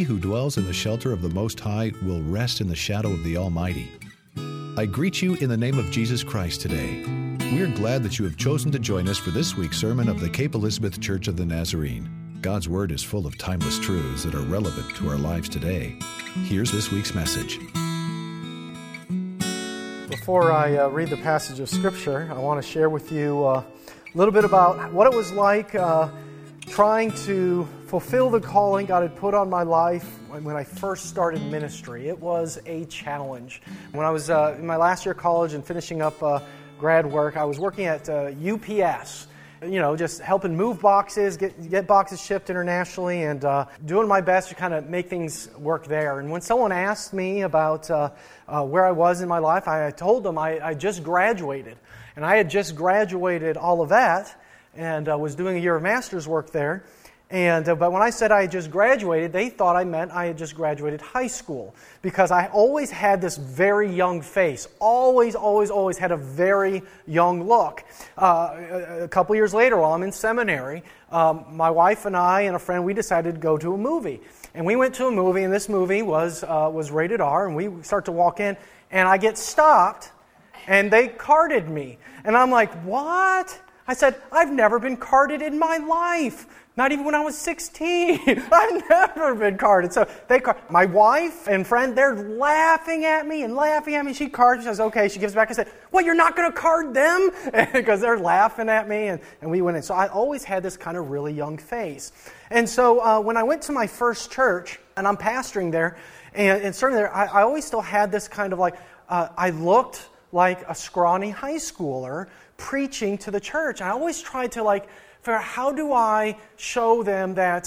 He who dwells in the shelter of the Most High will rest in the shadow of the Almighty. I greet you in the name of Jesus Christ today. We are glad that you have chosen to join us for this week's sermon of the Cape Elizabeth Church of the Nazarene. God's Word is full of timeless truths that are relevant to our lives today. Here's this week's message. Before I read the passage of Scripture, I want to share with you a little bit about what it was like trying to fulfill the calling God had put on my life when I first started ministry. It was a challenge. When I was in my last year of college and finishing up grad work, I was working at UPS. Just helping move boxes, get boxes shipped internationally, and doing my best to kind of make things work there. And when someone asked me about where I was in my life, I told them I just graduated. And I had just graduated all of that and was doing a year of master's work there. But when I said I had just graduated, they thought I meant I had just graduated high school, because I always had this very young face. Always had a very young look. A couple years later, while I'm in seminary, my wife and I and a friend, we decided to go to a movie. And we went to a movie, and this movie was rated R, and we start to walk in, and I get stopped, and they carded me. And I'm like, what? I said, I've never been carded in my life. Not even when I was 16. I've never been carded. So my wife and friend, they're laughing at me. She cards me. She says, okay. She gives it back and said, well, you're not going to card them? Because they're laughing at me. And we went in. So I always had this kind of really young face. And so when I went to my first church, and I'm pastoring there, and certainly there, I always still had this kind of like, I looked like a scrawny high schooler preaching to the church. And I always tried to figure out, how do I show them that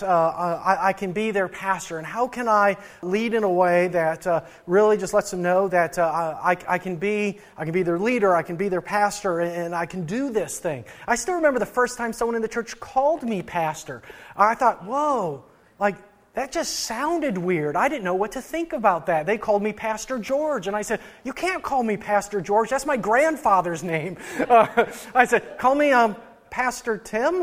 I can be their pastor, and how can I lead in a way that really just lets them know that I can be their leader, I can be their pastor, and I can do this thing. I still remember the first time someone in the church called me pastor. I thought, whoa, that just sounded weird. I didn't know what to think about that. They called me Pastor George, and I said, you can't call me Pastor George. That's my grandfather's name. I said, call me Pastor Tim.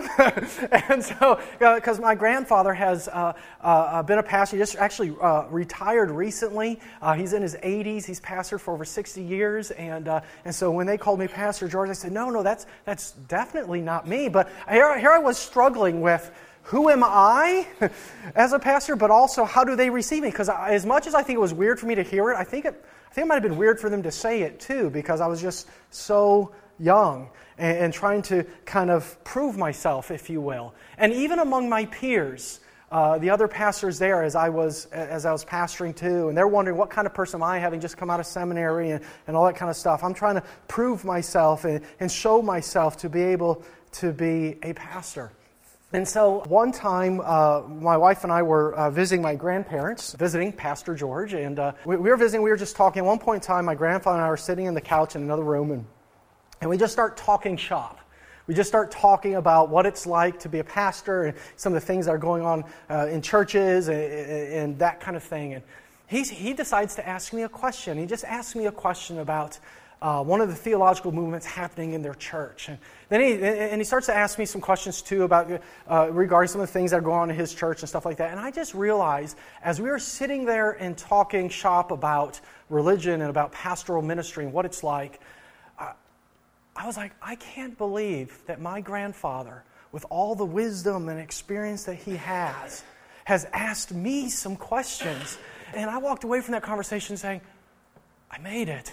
And so, because my grandfather has been a pastor. He just actually retired recently. He's in his 80s. He's pastored for over 60 years. And so when they called me Pastor George, I said, no, that's definitely not me. But here I was struggling with, who am I as a pastor, but also how do they receive me? Because as much as I think it was weird for me to hear it, I think it might have been weird for them to say it too, because I was just so young and trying to kind of prove myself, if you will. And even among my peers, the other pastors there, as I was pastoring too, and they're wondering, what kind of person am I, having just come out of seminary and all that kind of stuff. I'm trying to prove myself and show myself to be able to be a pastor. And so one time, my wife and I were visiting my grandparents, visiting Pastor George, and we were visiting, we were just talking. At one point in time, my grandfather and I were sitting in the couch in another room, and we just start talking shop. We just start talking about what it's like to be a pastor and some of the things that are going on in churches and that kind of thing. And he decides to ask me a question. He just asked me a question about one of the theological movements happening in their church. And then he starts to ask me some questions too about regarding some of the things that are going on in his church and stuff like that. And I just realized, as we were sitting there and talking shop about religion and about pastoral ministry and what it's like, I was like, I can't believe that my grandfather, with all the wisdom and experience that he has asked me some questions. And I walked away from that conversation saying, I made it.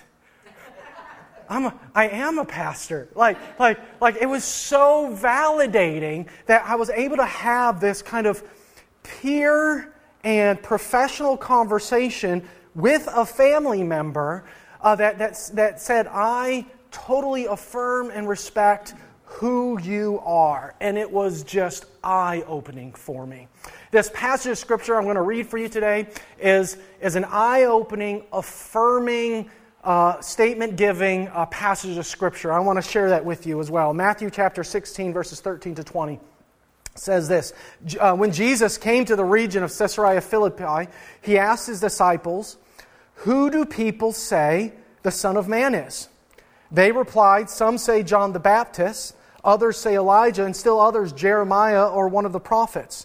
I am a pastor. Like it was so validating that I was able to have this kind of peer and professional conversation with a family member that said, I totally affirm and respect who you are. And it was just eye-opening for me. This passage of Scripture I'm going to read for you today is an eye-opening, affirming, statement-giving passage of Scripture. I want to share that with you as well. Matthew chapter 16, verses 13 to 20 says this. When Jesus came to the region of Caesarea Philippi, he asked his disciples, who do people say the Son of Man is? They replied, some say John the Baptist, others say Elijah, and still others Jeremiah or one of the prophets.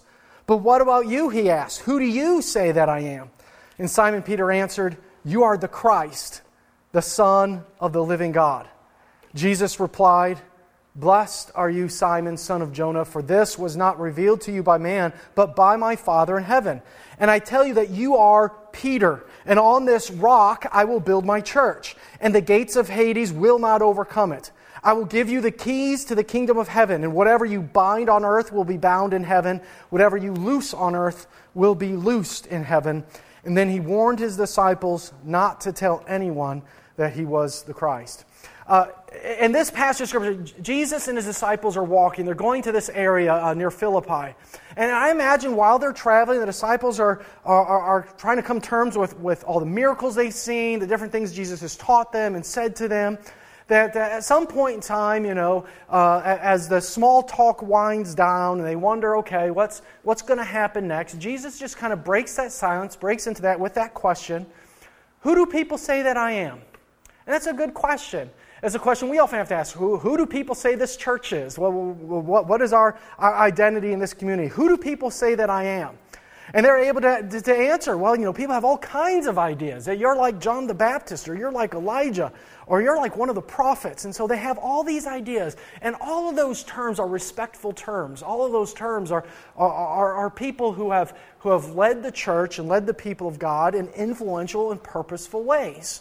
"But what about you?" he asked. "Who do you say that I am?" And Simon Peter answered, "You are the Christ, the Son of the living God." Jesus replied, "Blessed are you, Simon, son of Jonah, for this was not revealed to you by man, but by my Father in heaven. And I tell you that you are Peter, and on this rock I will build my church, and the gates of Hades will not overcome it. I will give you the keys to the kingdom of heaven, and whatever you bind on earth will be bound in heaven. Whatever you loose on earth will be loosed in heaven." And then he warned his disciples not to tell anyone that he was the Christ. In this passage of Scripture, Jesus and his disciples are walking. They're going to this area near Philippi. And I imagine while they're traveling, the disciples are trying to come to terms with all the miracles they've seen, the different things Jesus has taught them and said to them. That at some point in time, as the small talk winds down and they wonder, okay, what's going to happen next? Jesus just kind of breaks that silence, breaks into that with that question, "Who do people say that I am?" And that's a good question. It's a question we often have to ask. Who do people say this church is? What is our identity in this community? Who do people say that I am? And they're able to answer, well, people have all kinds of ideas. That you're like John the Baptist, or you're like Elijah, or you're like one of the prophets. And so they have all these ideas. And all of those terms are respectful terms. All of those terms are people who have led the church and led the people of God in influential and purposeful ways.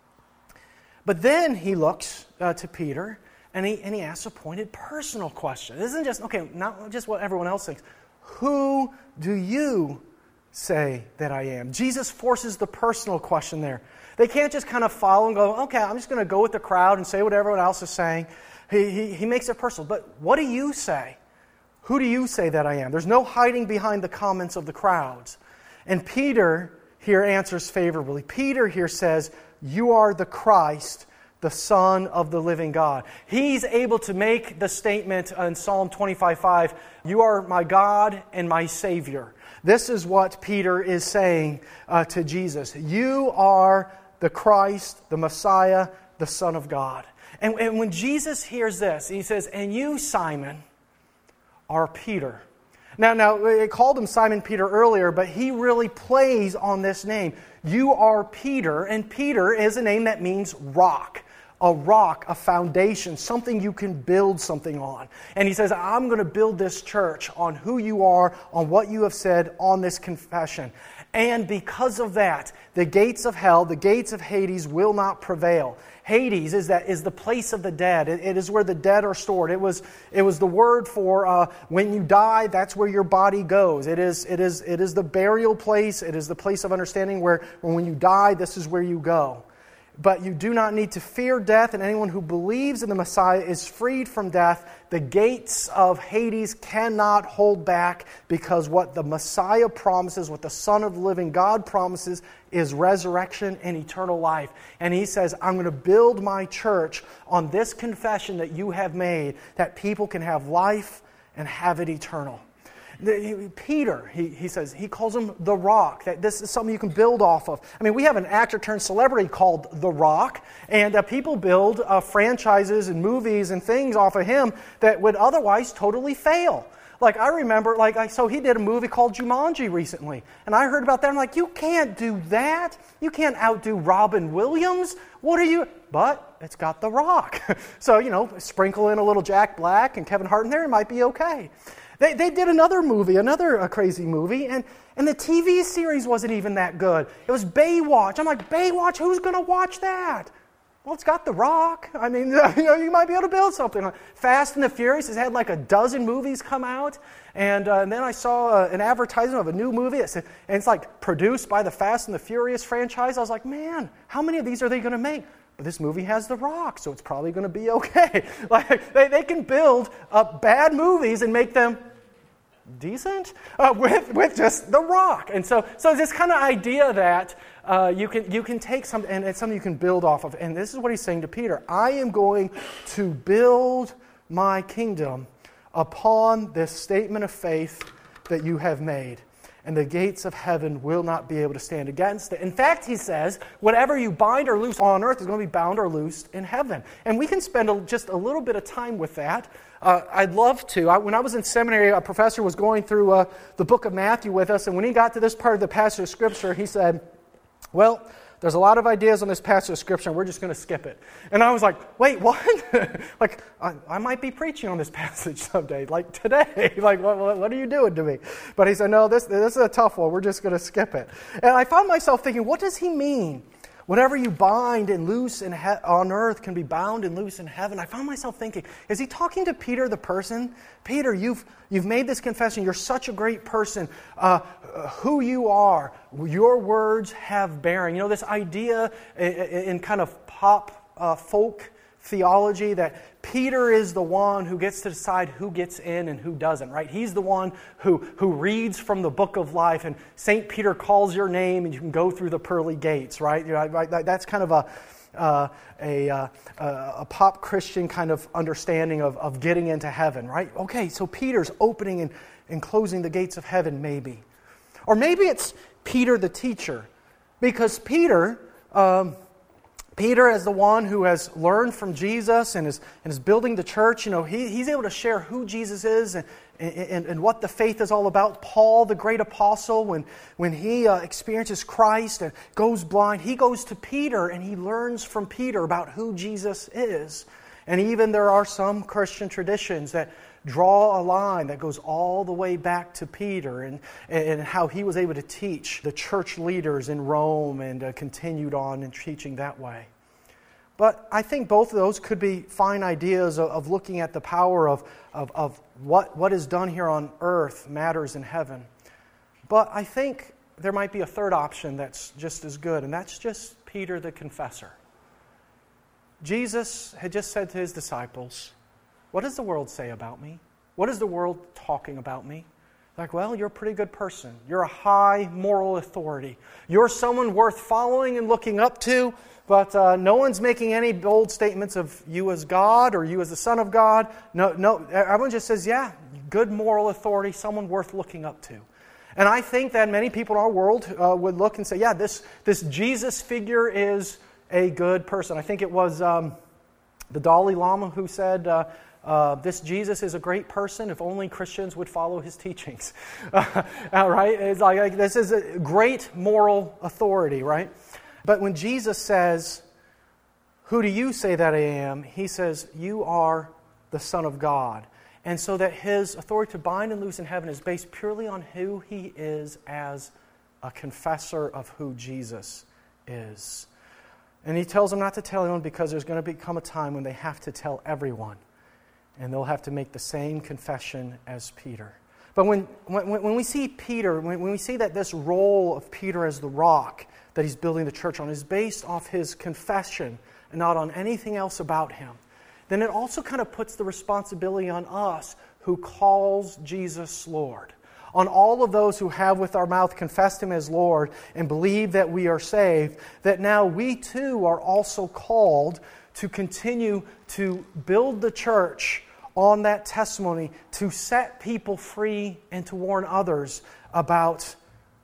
But then he looks to Peter and he asks a pointed personal question. It isn't just, not just what everyone else thinks. Who do you say that I am? Jesus forces the personal question there. They can't just kind of follow and go, okay, I'm just going to go with the crowd and say what everyone else is saying. He makes it personal. But what do you say? Who do you say that I am? There's no hiding behind the comments of the crowds. And Peter here answers favorably. Peter here says, "You are the Christ, the Son of the living God." He's able to make the statement in Psalm 25:5, "You are my God and my Savior." This is what Peter is saying to Jesus. You are the Christ, the Messiah, the Son of God. And when Jesus hears this, he says, "And you, Simon, are Peter." Now, it called him Simon Peter earlier, but he really plays on this name. You are Peter, and Peter is a name that means rock. A rock, a foundation, something you can build something on. And he says, I'm going to build this church on who you are, on what you have said, on this confession. And because of that, the gates of hell, the gates of Hades will not prevail. Hades is the place of the dead. It is where the dead are stored. It was the word for when you die, that's where your body goes. It is the burial place. It is the place of understanding where when you die, this is where you go. But you do not need to fear death, and anyone who believes in the Messiah is freed from death. The gates of Hades cannot hold back, because what the Messiah promises, what the Son of the living God promises, is resurrection and eternal life. And he says, I'm going to build my church on this confession that you have made, that people can have life and have it eternal. Peter, he says, he calls him The Rock, that this is something you can build off of. I mean, we have an actor turned celebrity called The Rock, and people build franchises and movies and things off of him that would otherwise totally fail. Like, I remember, so he did a movie called Jumanji recently, and I heard about that, I'm like, you can't do that. You can't outdo Robin Williams. What are you... But it's got The Rock. So, sprinkle in a little Jack Black and Kevin Hart in there, it might be okay. They did another movie, another crazy movie, and the TV series wasn't even that good. It was Baywatch. I'm like, Baywatch? Who's going to watch that? Well, it's got The Rock. I mean, you might be able to build something. Fast and the Furious has had like a dozen movies come out, and then I saw an advertisement of a new movie, and it's like produced by the Fast and the Furious franchise. I was like, man, how many of these are they going to make? But this movie has The Rock, so it's probably going to be okay. Like they can build bad movies and make them decent with just The Rock. And so this kind of idea that you can take something, and it's something you can build off of. And this is what he's saying to Peter. I am going to build my kingdom upon this statement of faith that you have made. and the gates of heaven will not be able to stand against it. In fact, he says, whatever you bind or loose on earth is going to be bound or loosed in heaven. And we can spend just a little bit of time with that. I'd love to. When I was in seminary, a professor was going through the book of Matthew with us, and when he got to this part of the passage of Scripture, he said, well, there's a lot of ideas on this passage of Scripture, and we're just going to skip it. And I was like, wait, what? Like, I might be preaching on this passage someday, like today. Like, what are you doing to me? But he said, no, this is a tough one. We're just going to skip it. And I found myself thinking, what does he mean? Whatever you bind and loose on earth can be bound and loose in heaven. I found myself thinking, is he talking to Peter the person? Peter, you've made this confession. You're such a great person. Who you are, your words have bearing. You know, this idea in kind of pop folk theology that Peter is the one who gets to decide who gets in and who doesn't, right? He's the one who reads from the book of life, and St. Peter calls your name and you can go through the pearly gates, right? That's kind of a pop Christian kind of understanding of getting into heaven, right? Okay, so Peter's opening and closing the gates of heaven, maybe. Or maybe it's Peter the teacher, because Peter as the one who has learned from Jesus and is building the church, you know, he's able to share who Jesus is and what the faith is all about. Paul, the great apostle, when he experiences Christ and goes blind, he goes to Peter and he learns from Peter about who Jesus is. And even there are some Christian traditions that draw a line that goes all the way back to Peter and how he was able to teach the church leaders in Rome and continued on in teaching that way. But I think both of those could be fine ideas of looking at the power of what is done here on earth matters in heaven. But I think there might be a third option that's just as good, and that's just Peter the confessor. Jesus had just said to his disciples, what does the world say about me? What is the world talking about me? Like, well, you're a pretty good person. You're a high moral authority. You're someone worth following and looking up to, but no one's making any bold statements of you as God or you as the Son of God. No, everyone just says, yeah, good moral authority, someone worth looking up to. And I think that many people in our world would look and say, yeah, this Jesus figure is a good person. I think it was the Dalai Lama who said, this Jesus is a great person if only Christians would follow his teachings. Right? It's like this is a great moral authority, right? But when Jesus says, who do you say that I am? He says, you are the Son of God. And so that his authority to bind and loose in heaven is based purely on who he is as a confessor of who Jesus is. And he tells them not to tell anyone because there's going to become a time when they have to tell everyone. And they'll have to make the same confession as Peter. But when we see Peter, when we see that this role of Peter as the rock that he's building the church on is based off his confession and not on anything else about him, then it also kind of puts the responsibility on us who calls Jesus Lord. On all of those who have with our mouth confessed him as Lord and believe that we are saved, that now we too are also called to continue to build the church on that testimony, to set people free and to warn others about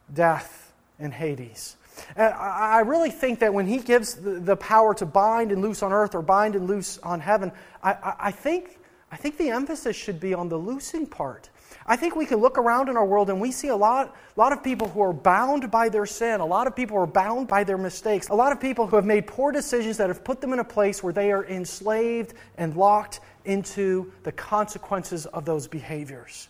death and Hades. And I really think that when he gives the power to bind and loose on earth or bind and loose on heaven, I think the emphasis should be on the loosing part. I think we can look around in our world and we see a lot of people who are bound by their sin. A lot of people who are bound by their mistakes. A lot of people who have made poor decisions that have put them in a place where they are enslaved and locked into the consequences of those behaviors.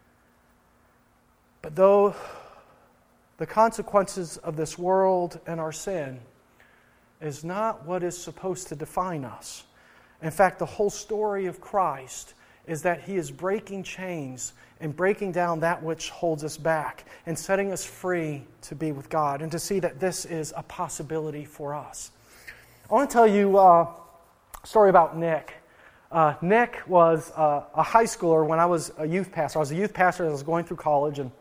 But though the consequences of this world and our sin is not what is supposed to define us. In fact, the whole story of Christ is that he is breaking chains and breaking down that which holds us back and setting us free to be with God and to see that this is a possibility for us. I want to tell you a story about Nick. Nick was a high schooler when I was a youth pastor. I was a youth pastor as I was going through college, and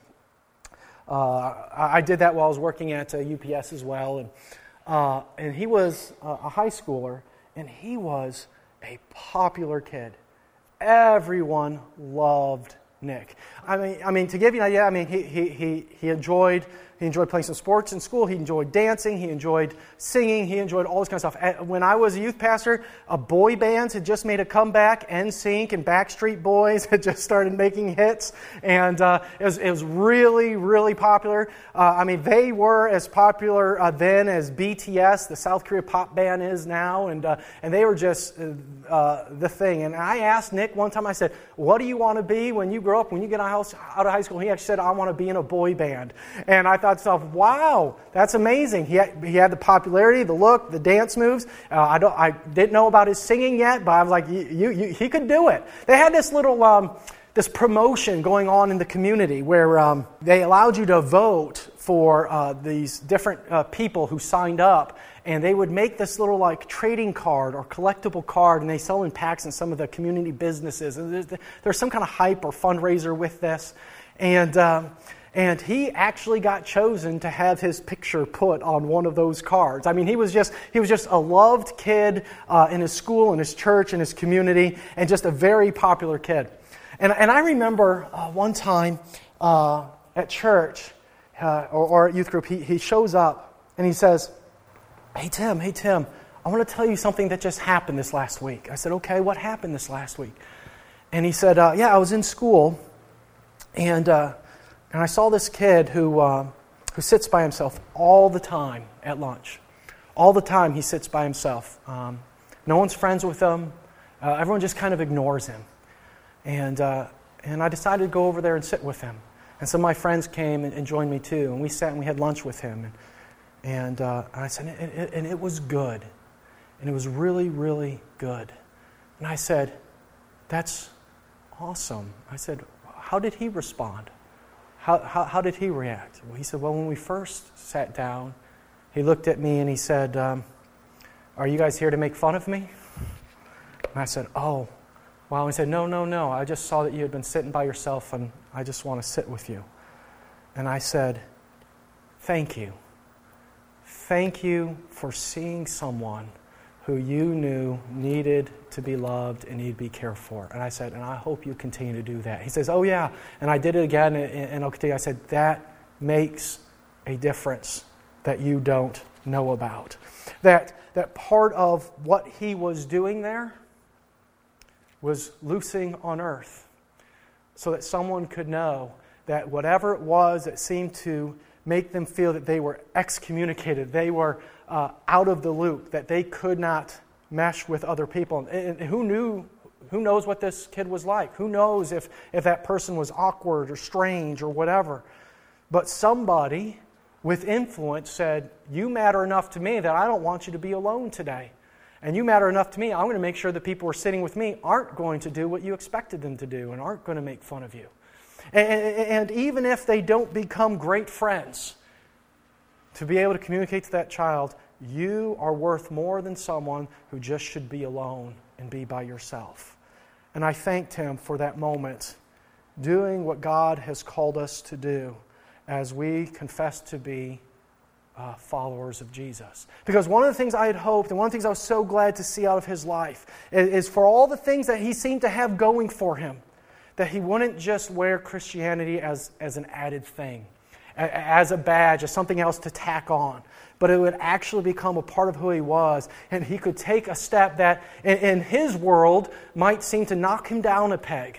I did that while I was working at UPS as well. And he was a high schooler, and he was a popular kid. Everyone loved Nick. I mean, to give you an idea, I mean, he enjoyed playing some sports in school. He enjoyed dancing. He enjoyed singing. He enjoyed all this kind of stuff. When I was a youth pastor, boy bands had just made a comeback. NSYNC and Backstreet Boys had just started making hits, and it was really, really popular. I mean, they were as popular then as BTS, the South Korea pop band, is now, and they were just the thing. And I asked Nick one time, I said, "What do you want to be when you grow up? When you get out of high school?" He actually said, "I want to be in a boy band." And I thought to myself, wow, that's amazing. He had the popularity, the look, the dance moves. I didn't know about his singing yet, but I was like, he could do it. They had this little this promotion going on in the community where they allowed you to vote for these different people who signed up, and they would make this little like trading card or collectible card, and they sell in packs in some of the community businesses. And there's some kind of hype or fundraiser with this, and he actually got chosen to have his picture put on one of those cards. I mean, he was just a loved kid in his school, in his church, in his community, and just a very popular kid. And I remember one time at church or at youth group, he shows up and he says, Hey Tim, I want to tell you something that just happened this last week. I said, okay, what happened this last week? And he said, yeah, I was in school, and I saw this kid who sits by himself all the time at lunch. All the time he sits by himself. No one's friends with him. Everyone just kind of ignores him. And I decided to go over there and sit with him. And some of my friends came and joined me too. And we sat and we had lunch with him. And I said, and it was good. And it was really, really good. And I said, that's awesome. I said, how did he respond? How did he react? Well, he said, well, when we first sat down, he looked at me and he said, are you guys here to make fun of me? And I said, oh, wow. And he said, no. I just saw that you had been sitting by yourself and I just want to sit with you. And I said, thank you. Thank you for seeing someone who you knew needed to be loved and needed to be cared for. And I said, and I hope you continue to do that. He says, oh yeah. And I did it again, and I'll continue. I said, that makes a difference that you don't know about. That part of what he was doing there was loosing on earth so that someone could know that whatever it was that seemed to make them feel that they were excommunicated, they were out of the loop, that they could not mesh with other people. And who knows what this kid was like? Who knows if that person was awkward or strange or whatever? But somebody with influence said, you matter enough to me that I don't want you to be alone today. And you matter enough to me, I'm going to make sure the people who are sitting with me aren't going to do what you expected them to do and aren't going to make fun of you. And even if they don't become great friends, to be able to communicate to that child, you are worth more than someone who just should be alone and be by yourself. And I thanked him for that moment, doing what God has called us to do as we confess to be followers of Jesus. Because one of the things I had hoped, and one of the things I was so glad to see out of his life, is for all the things that he seemed to have going for him, that he wouldn't just wear Christianity as an added thing, as a badge, as something else to tack on, but it would actually become a part of who he was, and he could take a step that in his world might seem to knock him down a peg.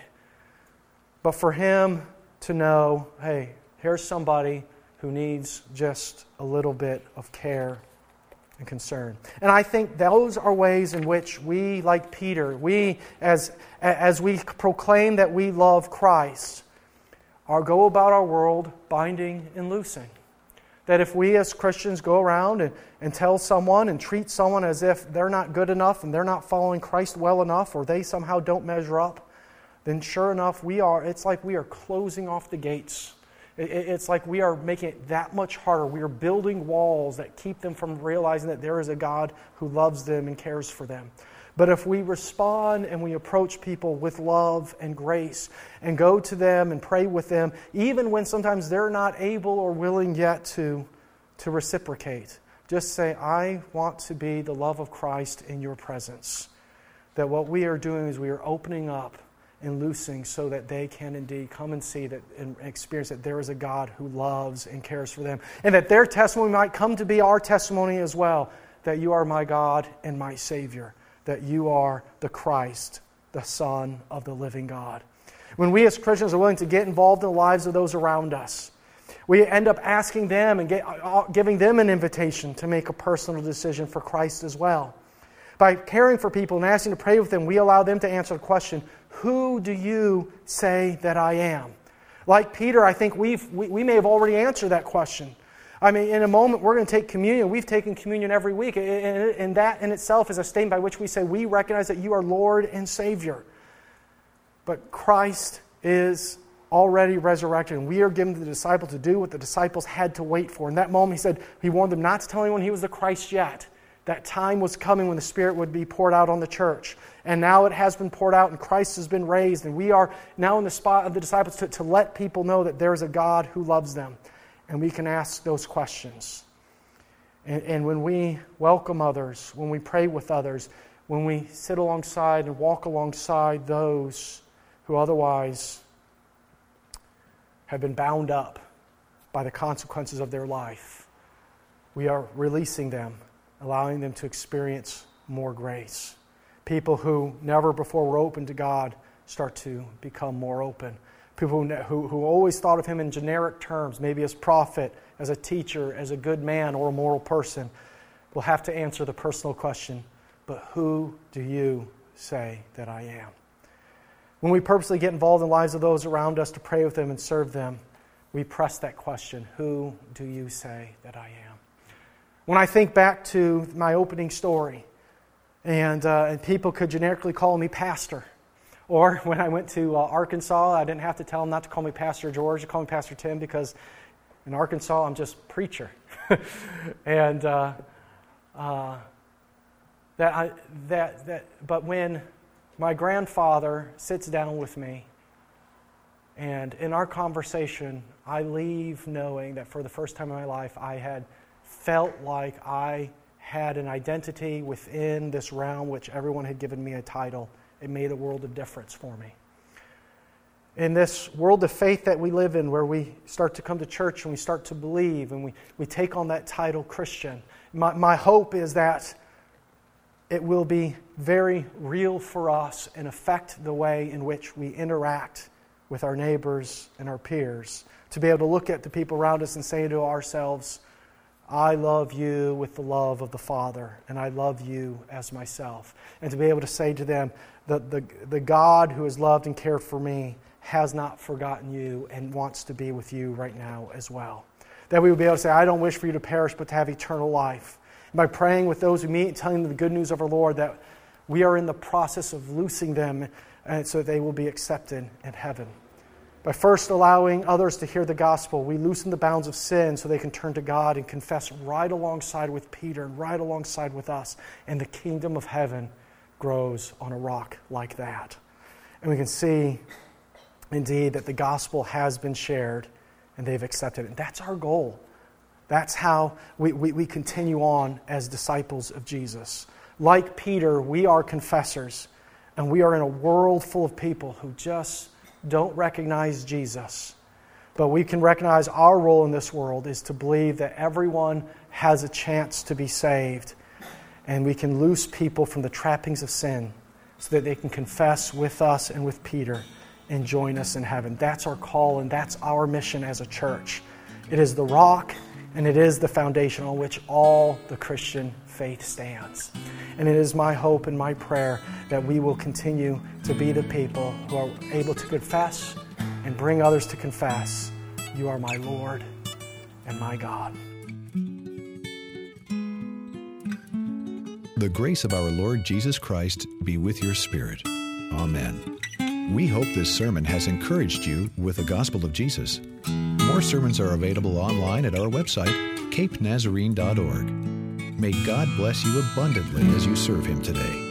But for him to know, hey, here's somebody who needs just a little bit of care and concern. And I think those are ways in which we, like Peter, we, as we proclaim that we love Christ, go about our world binding and loosing. That if we as Christians go around and tell someone and treat someone as if they're not good enough and they're not following Christ well enough, or they somehow don't measure up, then sure enough, it's like we are closing off the gates. It's like we are making it that much harder. We are building walls that keep them from realizing that there is a God who loves them and cares for them. But if we respond and we approach people with love and grace and go to them and pray with them, even when sometimes they're not able or willing yet to reciprocate, just say, I want to be the love of Christ in your presence. That what we are doing is we are opening up and loosing so that they can indeed come and see that and experience that there is a God who loves and cares for them. And that their testimony might come to be our testimony as well, that you are my God and my Savior, that you are the Christ, the Son of the living God. When we as Christians are willing to get involved in the lives of those around us, we end up asking them and giving them an invitation to make a personal decision for Christ as well. By caring for people and asking to pray with them, we allow them to answer the question, who do you say that I am? Like Peter, I think we may have already answered that question. I mean, in a moment, we're going to take communion. We've taken communion every week. And that in itself is a statement by which we say, we recognize that you are Lord and Savior. But Christ is already resurrected, and we are given to the disciples to do what the disciples had to wait for. In that moment, he warned them not to tell anyone he was the Christ yet. That time was coming when the Spirit would be poured out on the church. And now it has been poured out, and Christ has been raised, and we are now in the spot of the disciples to let people know that there is a God who loves them. And we can ask those questions. And when we welcome others, when we pray with others, when we sit alongside and walk alongside those who otherwise have been bound up by the consequences of their life, we are releasing them, allowing them to experience more grace. People who never before were open to God start to become more open. People who always thought of Him in generic terms, maybe as prophet, as a teacher, as a good man or a moral person, will have to answer the personal question, but who do you say that I am? When we purposely get involved in the lives of those around us to pray with them and serve them, we press that question, who do you say that I am? When I think back to my opening story, and people could generically call me pastor, or when I went to Arkansas, I didn't have to tell them not to call me Pastor George, to call me Pastor Tim, because in Arkansas I'm just preacher. And but when my grandfather sits down with me, and in our conversation, I leave knowing that for the first time in my life, I had felt like I had an identity within this realm which everyone had given me a title. It made a world of difference for me. In this world of faith that we live in, where we start to come to church and we start to believe and we take on that title Christian, my hope is that it will be very real for us and affect the way in which we interact with our neighbors and our peers. To be able to look at the people around us and say to ourselves, I love you with the love of the Father, and I love you as myself. And to be able to say to them, the God who has loved and cared for me has not forgotten you and wants to be with you right now as well. That we would be able to say, I don't wish for you to perish, but to have eternal life. And by praying with those we meet and telling them the good news of our Lord, that we are in the process of loosing them so they will be accepted in heaven. By first allowing others to hear the gospel, we loosen the bounds of sin so they can turn to God and confess right alongside with Peter and right alongside with us. And the kingdom of heaven grows on a rock like that. And we can see, indeed, that the gospel has been shared and they've accepted it. And that's our goal. That's how we continue on as disciples of Jesus. Like Peter, we are confessors, and we are in a world full of people who just don't recognize Jesus. But we can recognize our role in this world is to believe that everyone has a chance to be saved. And we can loose people from the trappings of sin so that they can confess with us and with Peter and join us in heaven. That's our call, and that's our mission as a church. It is the rock and it is the foundation on which all the Christian faith stands. And it is my hope and my prayer that we will continue to be the people who are able to confess and bring others to confess, you are my Lord and my God. The grace of our Lord Jesus Christ be with your spirit. Amen. We hope this sermon has encouraged you with the gospel of Jesus. More sermons are available online at our website, capenazarene.org. May God bless you abundantly as you serve Him today.